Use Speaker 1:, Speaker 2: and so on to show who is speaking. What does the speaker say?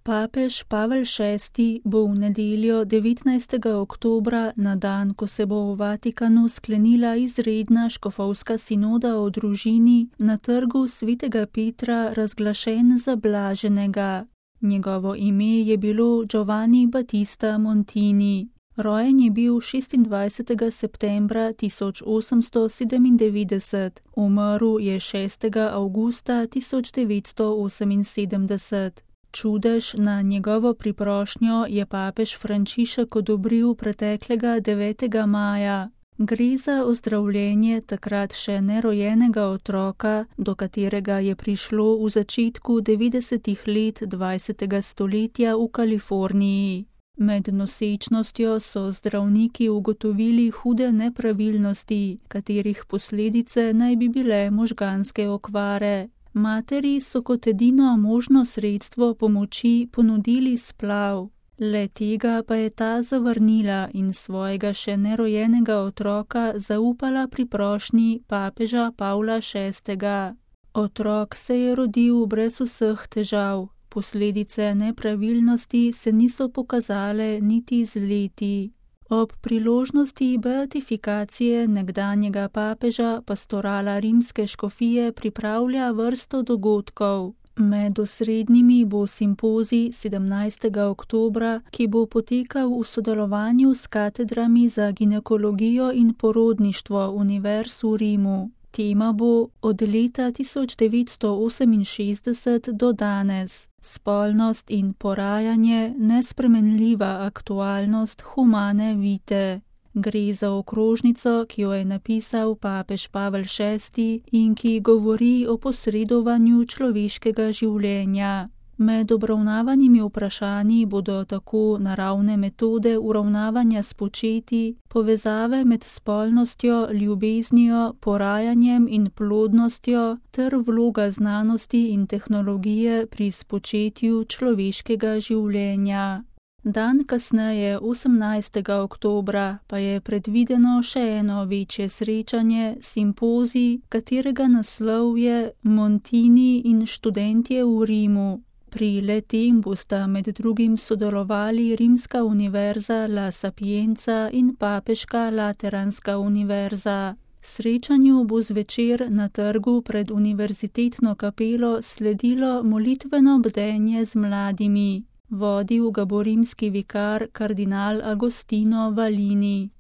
Speaker 1: Papež Pavel VI bo v nedeljo 19. oktobra, na dan, ko se bo v Vatikanu sklenila izredna škofovska sinoda o družini, na trgu svetega Petra razglašen za blaženega. Njegovo ime je bilo Giovanni Battista Montini. Rojen je bil 26. septembra 1897, umrl je 6. avgusta 1978. Čudež na njegovo priprošnjo je papež Frančišek odobril preteklega 9. maja. Gre za ozdravljenje takrat še nerojenega otroka, do katerega je prišlo v začetku 90. let 20. stoletja v Kaliforniji. Med nosečnostjo so zdravniki ugotovili hude nepravilnosti, katerih posledice naj bi bile možganske okvare. Materi so kot edino možno sredstvo pomoči ponudili splav. Le tega pa je ta zavrnila in svojega še nerojenega otroka zaupala priprošnji papeža Pavla VI. Otrok se je rodil brez vseh težav. Posledice nepravilnosti se niso pokazale niti z leti. Ob priložnosti beatifikacije nekdanjega papeža pastorala rimske škofije pripravlja vrsto dogodkov. Med osrednjimi bo simpozij 17. oktobra, ki bo potekal v sodelovanju s katedrami za ginekologijo in porodništvo univerz v Rimu. Tema bo od leta 1968 do danes. Spolnost in porajanje, nespremenljiva aktualnost humane vite. Gre za okrožnico, ki jo je napisal papež Pavel VI in ki govori o posredovanju človeškega življenja. Med obravnavanimi vprašanji bodo tako naravne metode uravnavanja s početi, povezave med spolnostjo, ljubeznijo, porajanjem in plodnostjo ter vloga znanosti in tehnologije pri spočetju človeškega življenja. Dan kasneje, 18. oktobra, pa je predvideno še eno večje srečanje, simpozij, katerega naslov je Montini in študentje v Rimu. Pri le-tem bosta med drugim sodelovali Rimska univerza La Sapienza in Papeška Lateranska univerza. Srečanju bo zvečer na trgu pred univerzitetno kapelo sledilo molitveno bdenje z mladimi. Vodil ga bo rimski vikar kardinal Agostino Valini.